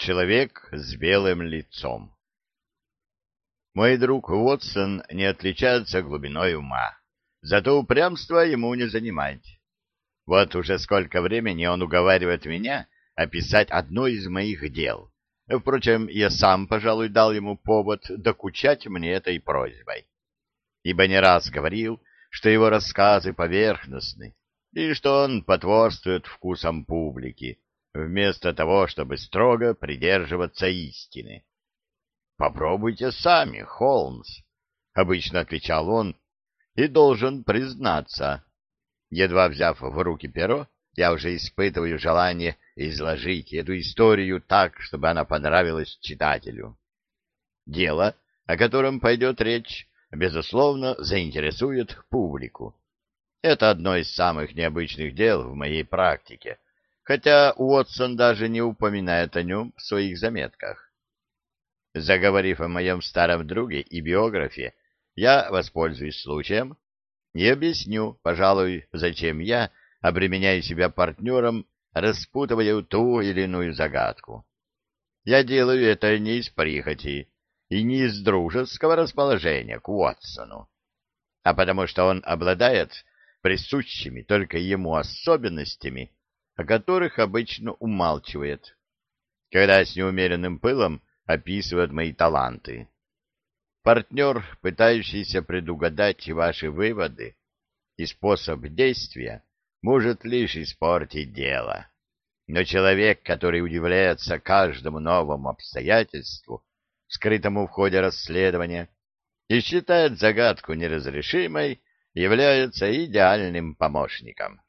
Человек с белым лицом. Мой друг Уотсон не отличается глубиной ума, зато упрямства ему не занимать. Вот уже сколько времени он уговаривает меня описать одно из моих дел. Впрочем, я сам, пожалуй, дал ему повод докучать мне этой просьбой, ибо не раз говорил, что его рассказы поверхностны, и что он потворствует вкусам публики, вместо того, чтобы строго придерживаться истины. «Попробуйте сами, Холмс», — обычно отвечал он, и должен признаться. Едва взяв в руки перо, я уже испытываю желание изложить эту историю так, чтобы она понравилась читателю. Дело, о котором пойдет речь, безусловно, заинтересует публику. Это одно из самых необычных дел в моей практике, хотя Уотсон даже не упоминает о нем в своих заметках. Заговорив о моем старом друге и биографе, я воспользуюсь случаем и объясню, пожалуй, зачем я обременяю себя партнером, распутывая ту или иную загадку. Я делаю это не из прихоти и не из дружеского расположения к Уотсону, а потому что он обладает присущими только ему особенностями, о которых обычно умалчивает, когда с неумеренным пылом описывает мои таланты. Партнер, пытающийся предугадать ваши выводы и способ действия, может лишь испортить дело. Но человек, который удивляется каждому новому обстоятельству, скрытому в ходе расследования, и считает загадку неразрешимой, является идеальным помощником.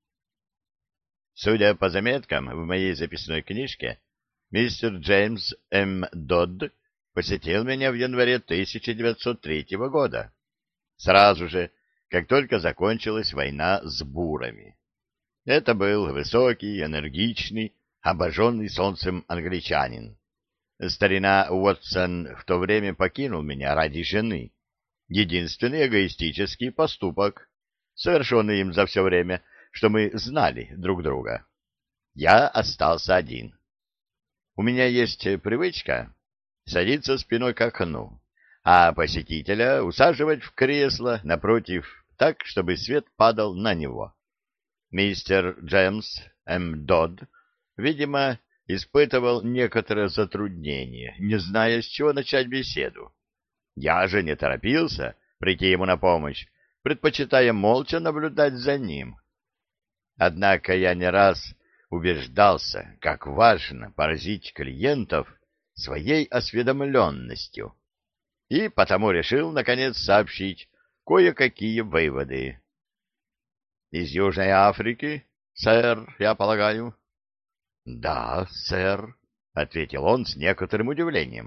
Судя по заметкам в моей записной книжке, мистер Джеймс М. Додд посетил меня в январе 1903 года, сразу же, как только закончилась война с бурами. Это был высокий, энергичный, обожженный солнцем англичанин. Старина Уотсон в то время покинул меня ради жены. Единственный эгоистический поступок, совершенный им за все время, что мы знали друг друга. Я остался один. У меня есть привычка садиться спиной к окну, а посетителя усаживать в кресло напротив так, чтобы свет падал на него. Мистер Джеймс М. Додд, видимо, испытывал некоторое затруднение, не зная, с чего начать беседу. Я же не торопился прийти ему на помощь, предпочитая молча наблюдать за ним. Однако я не раз убеждался, как важно поразить клиентов своей осведомленностью, и потому решил, наконец, сообщить кое-какие выводы. «Из Южной Африки, сэр, я полагаю?» «Да, сэр», — ответил он с некоторым удивлением.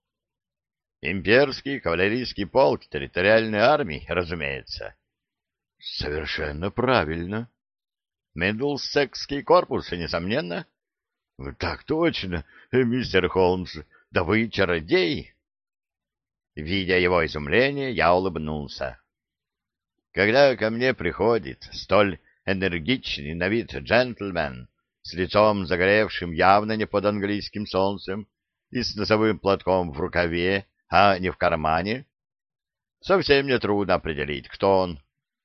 «Имперский кавалерийский полк территориальной армии, разумеется». «Совершенно правильно». «Мидлсекский корпус, несомненно?» «Так точно, мистер Холмс, да вы чародей!» Видя его изумление, я улыбнулся. Когда ко мне приходит столь энергичный на вид джентльмен с лицом загоревшим явно не под английским солнцем и с носовым платком в рукаве, а не в кармане, совсем нетрудно определить, кто он.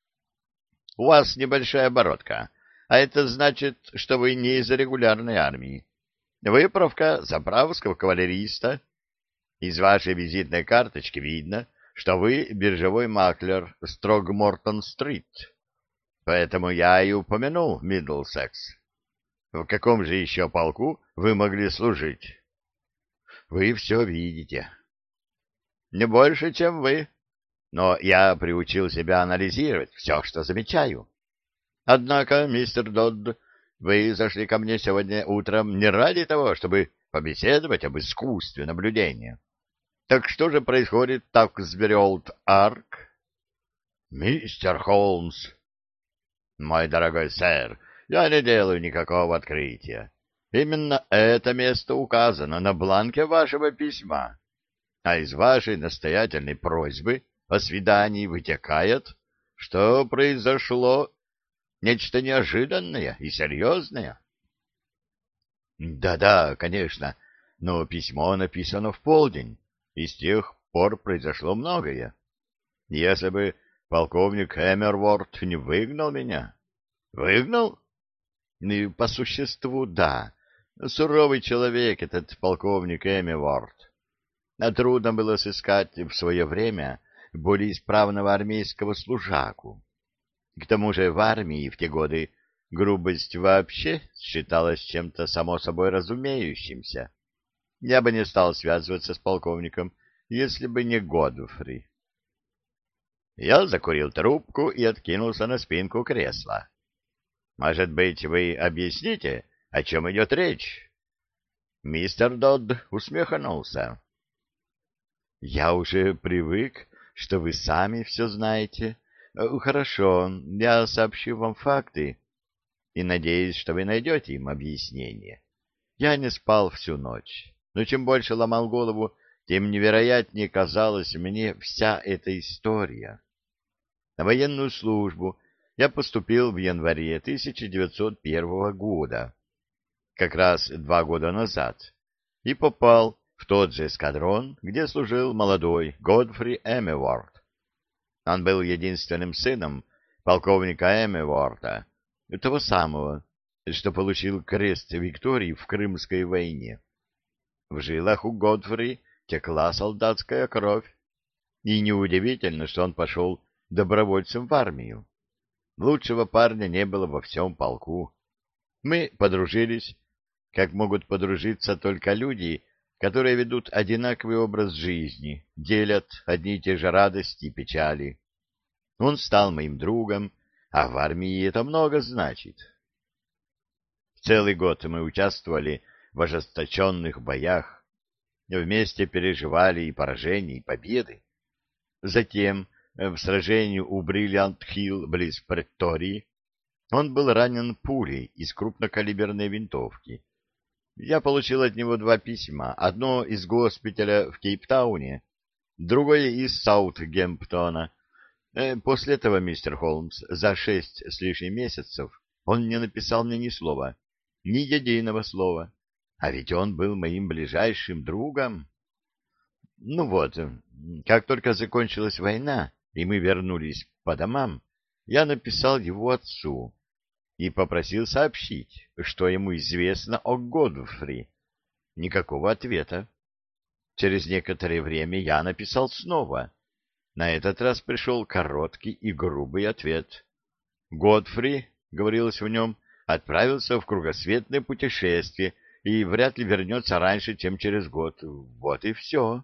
У вас небольшая бородка, а это значит, что вы не из регулярной армии. Выправка заправского кавалериста. Из вашей визитной карточки видно, что вы биржевой маклер с Трогмортон-стрит. Поэтому я и упомянул Миддлсекс. В каком же еще полку вы могли служить? Вы все видите. Не больше, чем вы. Но я приучил себя анализировать все, что замечаю. Однако, мистер Додд, вы зашли ко мне сегодня утром не ради того, чтобы побеседовать об искусстве наблюдения. Так что же происходит так с Бериолт-Арк? Мистер Холмс, мой дорогой сэр, я не делаю никакого открытия. Именно это место указано на бланке вашего письма. А из вашей настоятельной просьбы о свидании вытекает, что произошло нечто неожиданное и серьезное. Да-да, конечно, но письмо написано в полдень, и с тех пор произошло многое. Если бы полковник Эмерворт не выгнал меня... Выгнал? И по существу, да. Суровый человек этот полковник Эмерворт. А трудно было сыскать в свое время более исправного армейского служаку. К тому же в армии в те годы грубость вообще считалась чем-то само собой разумеющимся. Я бы не стал связываться с полковником, если бы не Годфри. Я закурил трубку и откинулся на спинку кресла. Может быть, вы объясните, о чем идет речь? Мистер Додд усмехнулся. Я уже привык, что вы сами все знаете. Хорошо, я сообщу вам факты и надеюсь, что вы найдете им объяснение. Я не спал всю ночь, но чем больше ломал голову, тем невероятнее казалась мне вся эта история. На военную службу я поступил в январе 1901 года, как раз 2 года назад, и попал в тот же эскадрон, где служил молодой Годфри Эмеворт. Он был единственным сыном полковника Эмеворта, того самого, что получил крест Виктории в Крымской войне. В жилах у Годфри текла солдатская кровь, и неудивительно, что он пошел добровольцем в армию. Лучшего парня не было во всем полку. Мы подружились, как могут подружиться только люди, которые ведут одинаковый образ жизни, делят одни и те же радости и печали. Он стал моим другом, а в армии это много значит. Целый год мы участвовали в ожесточенных боях, вместе переживали и поражения, и победы. Затем, в сражении у Бриллиант-Хилл близ Претории, он был ранен пулей из крупнокалиберной винтовки. Я получил от него 2 письма, одно из госпиталя в Кейптауне, другое из Саутгемптона. После этого, мистер Холмс, за 6 с лишним месяцев он не написал мне ни слова, ни единого слова, а ведь он был моим ближайшим другом. Ну вот, как только закончилась война, и мы вернулись по домам, я написал его отцу и попросил сообщить, что ему известно о Годфри. Никакого ответа. Через некоторое время я написал снова. На этот раз пришел короткий и грубый ответ. Годфри, говорилось в нем, отправился в кругосветное путешествие и вряд ли вернется раньше, чем через год. Вот и все.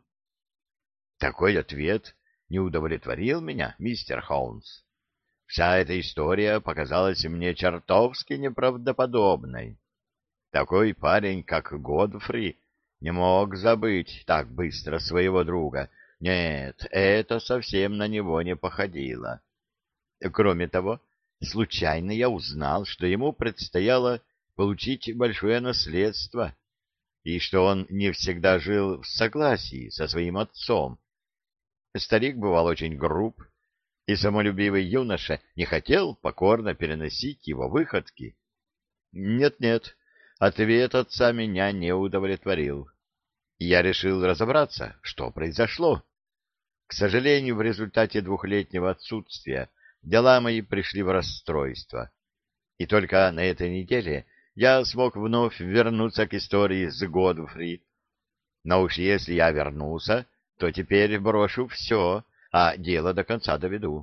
Такой ответ не удовлетворил меня, мистер Холмс. Вся эта история показалась мне чертовски неправдоподобной. Такой парень, как Годфри, не мог забыть так быстро своего друга. Нет, это совсем на него не походило. Кроме того, случайно я узнал, что ему предстояло получить большое наследство, и что он не всегда жил в согласии со своим отцом. Старик бывал очень груб, и самолюбивый юноша не хотел покорно переносить его выходки. Нет-нет, ответ отца меня не удовлетворил. Я решил разобраться, что произошло. К сожалению, в результате 2-летнего отсутствия дела мои пришли в расстройство. И только на этой неделе я смог вновь вернуться к истории с Годфри. Но уж если я вернулся, то теперь брошу все, а дело до конца доведу.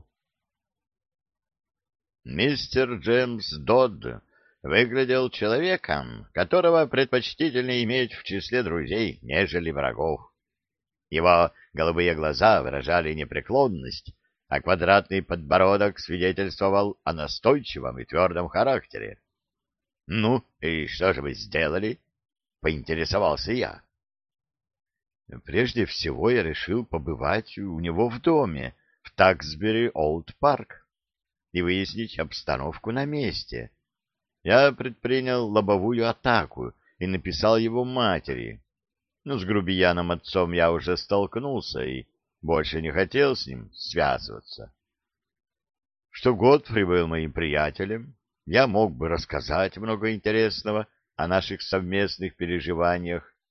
Мистер Джеймс Додд выглядел человеком, которого предпочтительнее иметь в числе друзей, нежели врагов. Его голубые глаза выражали непреклонность, а квадратный подбородок свидетельствовал о настойчивом и твердом характере. — Ну, и что же вы сделали? — поинтересовался я. Прежде всего я решил побывать у него в доме, в Таксбери-Олд-Парк, и выяснить обстановку на месте. Я предпринял лобовую атаку и написал его матери. Но с грубияном отцом я уже столкнулся и больше не хотел с ним связываться. Что Годфри был моим приятелем, я мог бы рассказать много интересного о наших совместных переживаниях,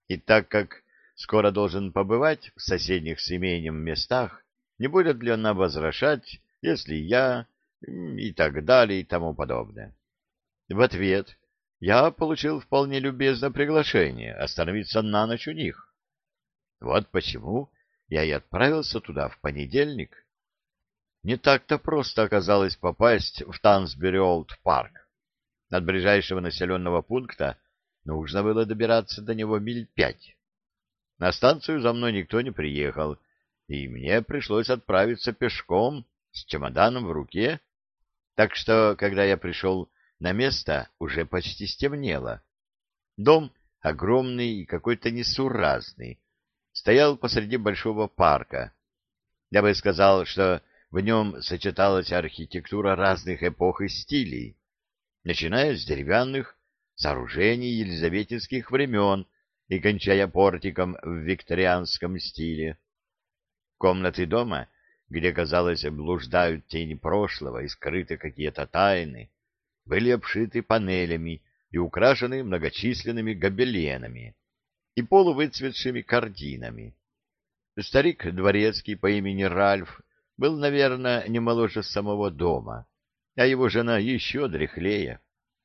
И так как скоро должен побывать в соседних с имением местах, не будет ли она возражать, если я и так далее и тому подобное. В ответ я получил вполне любезное приглашение остановиться на ночь у них. Вот почему я и отправился туда в понедельник. Не так-то просто оказалось попасть в Тансбери-Олд-Парк. От ближайшего населенного пункта нужно было добираться до него миль 5. На станцию за мной никто не приехал, и мне пришлось отправиться пешком с чемоданом в руке. Так что, когда я пришел на место, уже почти стемнело. Дом огромный и какой-то несуразный. Стоял посреди большого парка. Я бы сказал, что в нем сочеталась архитектура разных эпох и стилей, начиная с деревянных сооружений елизаветинских времен и кончая портиком в викторианском стиле. Комнаты дома, где, казалось, блуждают тени прошлого и скрыты какие-то тайны, были обшиты панелями и украшены многочисленными гобеленами и полувыцветшими картинами. Старик дворецкий по имени Ральф был, наверное, не моложе самого дома, а его жена еще дряхлее.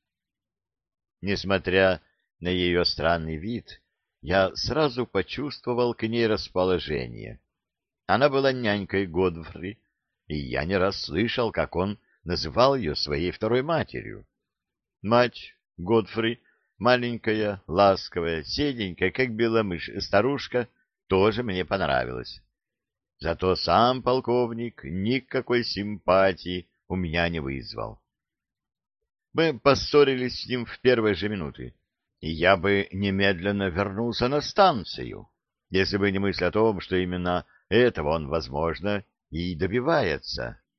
Несмотря на ее странный вид, я сразу почувствовал к ней расположение. Она была нянькой Годфри, и я не раз слышал, как он называл ее своей второй матерью. Мать Годфри, маленькая, ласковая, седенькая, как беломышь старушка, тоже мне понравилась. Зато сам полковник никакой симпатии у меня не вызвал. Мы поссорились с ним в первые же минуты, и я бы немедленно вернулся на станцию, если бы не мысль о том, что именно этого он, возможно, и добивается.